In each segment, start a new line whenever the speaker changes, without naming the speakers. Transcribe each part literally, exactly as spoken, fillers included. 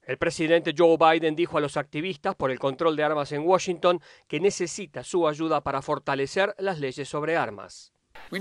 El presidente Joe Biden dijo a los activistas por el control de armas en Washington que necesita su ayuda para fortalecer las leyes sobre armas.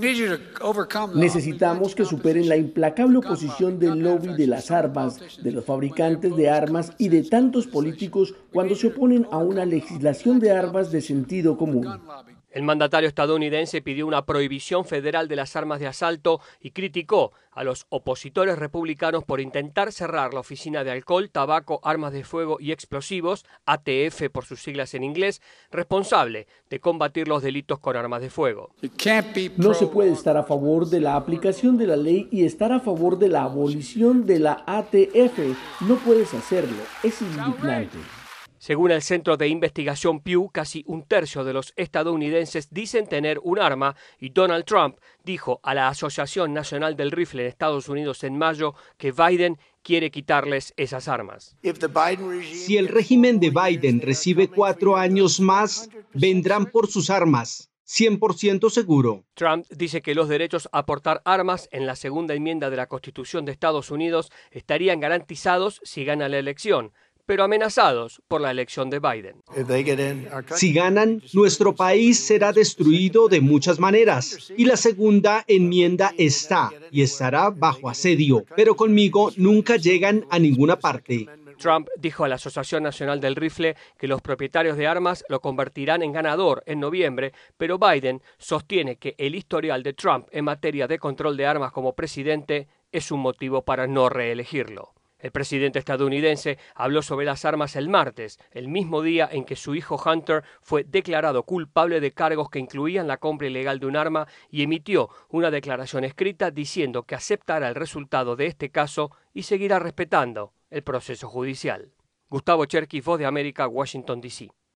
Necesitamos que superen la implacable oposición del lobby de las armas, de los fabricantes de armas y de tantos políticos cuando se oponen a una legislación de armas de sentido común.
El mandatario estadounidense pidió una prohibición federal de las armas de asalto y criticó a los opositores republicanos por intentar cerrar la Oficina de Alcohol, Tabaco, Armas de Fuego y Explosivos, A T F por sus siglas en inglés, responsable de combatir los delitos con armas de fuego.
No se puede estar a favor de la aplicación de la ley y estar a favor de la abolición de la A T F. No puedes hacerlo, es indignante.
Según el Centro de Investigación Pew, casi un tercio de los estadounidenses dicen tener un arma y Donald Trump dijo a la Asociación Nacional del Rifle en Estados Unidos en mayo que Biden quiere quitarles esas armas.
Si el régimen de Biden recibe cuatro años más, vendrán por sus armas. cien por ciento seguro.
Trump dice que los derechos a portar armas en la segunda enmienda de la Constitución de Estados Unidos estarían garantizados si gana la elección, pero amenazados por la elección de Biden.
Si ganan, nuestro país será destruido de muchas maneras y la segunda enmienda está y estará bajo asedio, pero conmigo nunca llegan a ninguna parte.
Trump dijo a la Asociación Nacional del Rifle que los propietarios de armas lo convertirán en ganador en noviembre, pero Biden sostiene que el historial de Trump en materia de control de armas como presidente es un motivo para no reelegirlo. El presidente estadounidense habló sobre las armas el martes, el mismo día en que su hijo Hunter fue declarado culpable de cargos que incluían la compra ilegal de un arma y emitió una declaración escrita diciendo que aceptará el resultado de este caso y seguirá respetando el proceso judicial. Gustavo Cherkis, Voz de América, Washington, D C